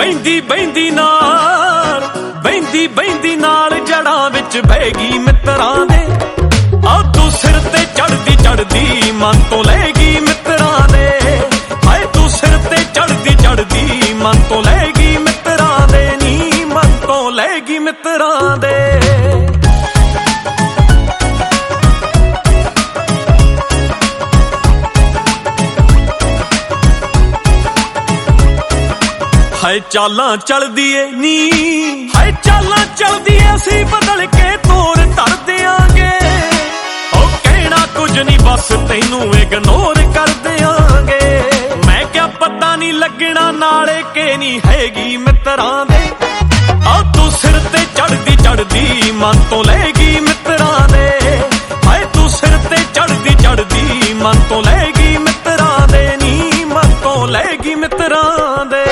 ਬੈਂਦੀ ਬੈਂਦੀ ਨਾਲ ਜੜਾਂ ਵਿੱਚ ਬਹਿ ਗਈ ਮਿੱਤਰਾਂ ਦੇ। ਆ ਤੂੰ ਸਿਰ ਤੇ ਚੜਦੀ ਮਨ ਤੋਂ ਲੈ ਗਈ ਮਿੱਤਰਾਂ ਦੇ। ਹਾਏ ਤੂੰ ਸਿਰ ਤੇ ਚੜਦੀ ਮਨ ਤੋਂ ਲੈ ਗਈ ਮਿੱਤਰਾਂ ਦੇ ਨੀ ਮਨ ਤੋਂ ਲੈ ਗਈ ਮਿੱਤਰਾਂ ਦੇ। ਹਾਏ ਚਾਲਾਂ ਚਲਦੀ ਏ ਨੀ ਹਾਏ ਚਾਲਾਂ ਚਲਦੀ ਏ ਅਸੀਂ ਬਦਲ ਕੇ ਤੋਰ ਧਰ ਦਿਆਂਗੇ। ਉਹ ਕਹਿਣਾ ਕੁਝ ਨਹੀਂ ਬਸ ਤੈਨੂੰ ਇਗਨੋਰ ਕਰ ਦਿਆਂਗੇ। ਮੈਂ ਕਿਹਾ ਪਤਾ ਨਹੀਂ ਲੱਗਣਾ ਨਾਲੇ ਕਿ ਨਹੀਂ ਹੈਗੀ ਮਿੱਤਰਾਂ ਦੇ। ਆ ਤੂੰ ਸਿਰ ਤੇ ਚੜਦੀ ਮਨ ਤੋਂ ਲੈ ਗਈ ਮਿੱਤਰਾਂ ਦੇ। ਹਾਏ ਤੂੰ ਸਿਰ ਤੇ ਚੜਦੀ ਮਨ ਤੋਂ ਲੈ ਗਈ ਮਿੱਤਰਾਂ ਦੇ ਨੀ ਮਨ ਤੋਂ ਲੈ ਗਈ ਮਿੱਤਰਾਂ ਦੇ।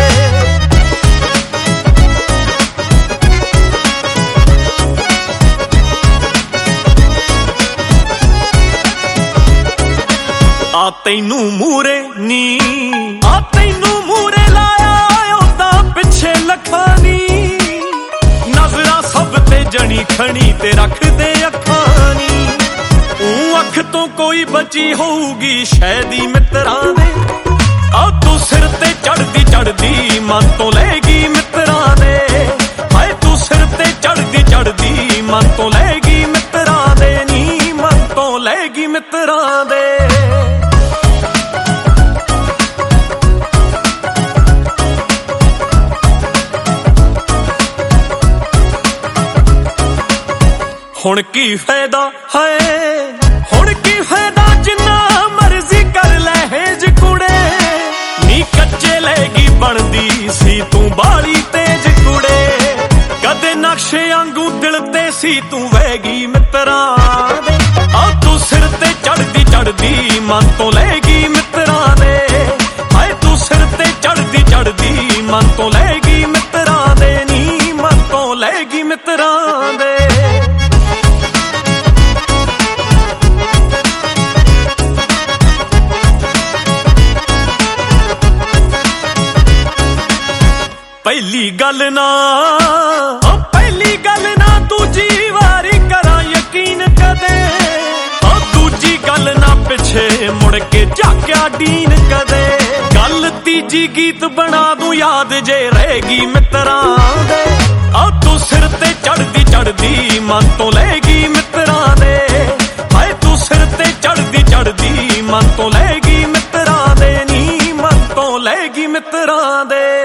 ਆ ਤੈਨੂੰ ਮੂਰੇ ਨੀ ਆ ਤੈਨੂੰ ਮੂਰੇ ਲਾਇਆ ਉਹਦਾ ਪਿੱਛੇ ਲੱਖਾਂ ਨੀ। ਨਜ਼ਰਾਂ ਸਭ ਤੇ ਜਣੀ ਖਣੀ ਤੇ ਰੱਖਦੇ ਅੱਖਾਂ ਨੀ। ਉਹ ਅੱਖ ਤੋਂ ਕੋਈ ਬਚੀ ਹੋਊਗੀ ਸ਼ਾਇਦ ਹੀ ਮਿੱਤਰਾਂ ਦੇ। ਆ ਤੂੰ ਸਿਰ ਤੇ ਚੜਦੀ ਮਨ ਤੋਂ ਲੈ ਗਈ ਮਿੱਤਰਾਂ ਦੇ। ਹਾਏ ਤੂੰ ਸਿਰ ਤੇ ਚੜਦੀ ਮਨ ਤੋਂ ਲੈ ਗਈ ਮਿੱਤਰਾਂ ਦੇ ਨੀ ਮਨ ਤੋਂ ਲੈ ਗਈ ਮਿੱਤਰਾਂ ਦੇ। ਹੁਣ ਕੀ ਫਾਇਦਾ ਹੈ ਹੁਣ ਕੀ ਫਾਇਦਾ ਜਿੰਨਾ ਮਰਜ਼ੀ ਕਰ ਲੈ ਹੇਜ ਕੁੜੇ ਨੀ। ਕੱਚੇ ਲੈਗੀ ਬਣਦੀ ਸੀ ਤੂੰ ਬਾਲੀ ਤੇਜ ਕੁੜੇ। ਕਦੇ ਨਕਸ਼ੇ ਵਾਂਗੂ ਦਿਲ ਤੇ ਸੀ ਤੂੰ ਵਹਿਗੀ ਮਿੱਤਰਾਂ ਦੇ। ਆ ਤੂੰ ਸਿਰ ਤੇ ਚੜਦੀ ਮਨ ਤੋਂ ਲੈ ਗਈ ਮਿੱਤਰਾਂ ਦੇ। ਹਾਏ ਤੂੰ ਸਿਰ ਤੇ ਚੜਦੀ ਮਨ ਤੋਂ ਲੈ ਗਈ ਮਿੱਤਰਾਂ ਦੇ ਨੀ ਮਨ ਤੋਂ ਲੈ ਗਈ ਮਿੱਤਰਾਂ ਦੇ। ਪਹਿਲੀ ਗੱਲ ਨਾ ਦੂਜੀ ਵਾਰੀ ਕਰਾਂ ਯਕੀਨ ਕਦੇ। ਦੂਜੀ ਗੱਲ ਨਾ ਪਿੱਛੇ ਮੁੜ ਕੇ ਝਾਕਿਆ ਡੀਨ ਕਦੇ। ਗੱਲ ਤੀਜੀ ਗੀਤ ਬਣਾ ਦੂੰ ਯਾਦ ਜੇ ਰਹੇਗੀ ਮਿੱਤਰਾਂ ਦੇ। ਆ ਤੂੰ ਸਿਰ ਤੇ ਚੜਦੀ ਮਨ ਤੋਂ ਲੈ ਗਈ ਮਿੱਤਰਾਂ ਦੇ। ਹਾਏ ਤੂੰ ਸਿਰ ਤੇ ਚੜਦੀ ਮਨ ਤੋਂ ਲੈ ਗਈ ਮਿੱਤਰਾਂ ਦੇ ਨੀ ਮਨ ਤੋਂ ਲੈ ਗਈ ਮਿੱਤਰਾਂ ਦੇ।